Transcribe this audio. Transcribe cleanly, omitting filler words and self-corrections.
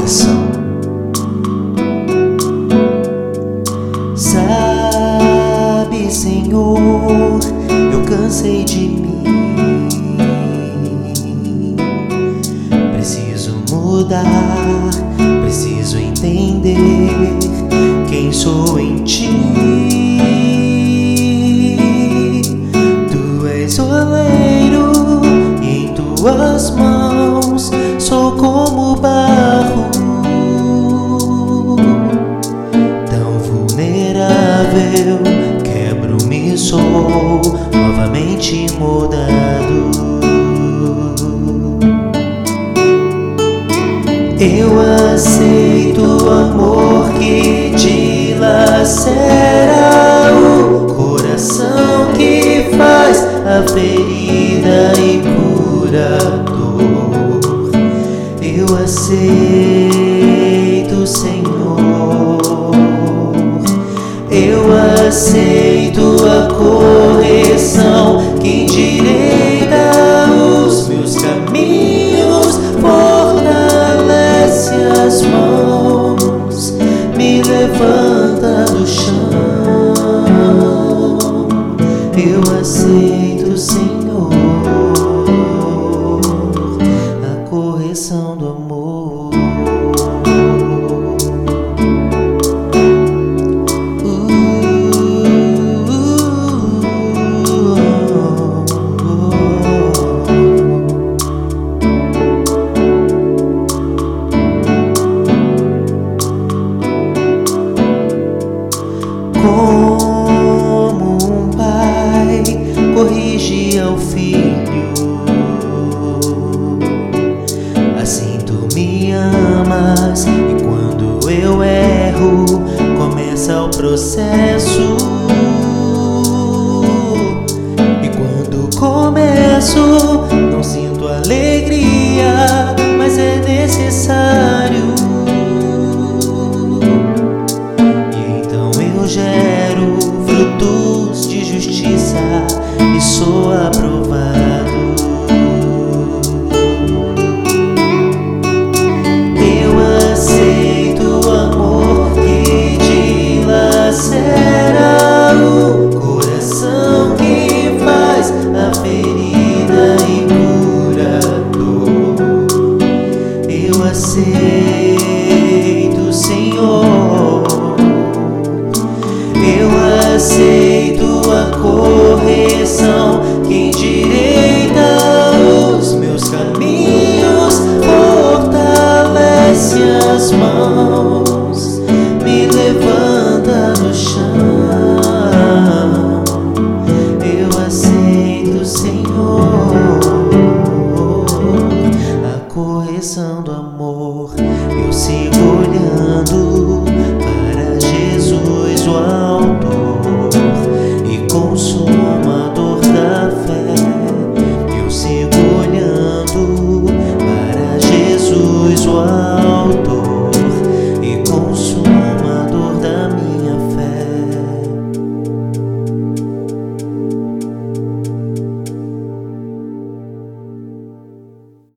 correção. Sabe, Senhor, eu cansei de mim. Preciso mudar, preciso entender quem sou em Ti. Tu és o oleiro e em Tuas mãos sou como barro, tão vulnerável, quebro-me, sou novamente moldado. Eu aceito o amor que dilacera o coração, que faz a ferida e cura a dor. Eu aceito, Senhor. Eu aceito a correção que endireita os meus caminhos, fortalece as mãos, me levanta do chão. Eu aceito, Senhor, a correção do amor. Como um pai corrige ao filho, assim tu me amas, e quando eu erro começa o processo. E quando começo não sinto alegria, mas é necessário. Gero frutos de justiça e sou aprovado. Eu aceito o amor que dilacera o coração, que faz a ferida e cura a dor. Eu aceito, Senhor. Eu aceito a correção que endireita os meus caminhos, fortalece as mãos, me levanta do chão. Eu aceito, Senhor, a correção do amor. Eu sigo olhando para Jesus, o autor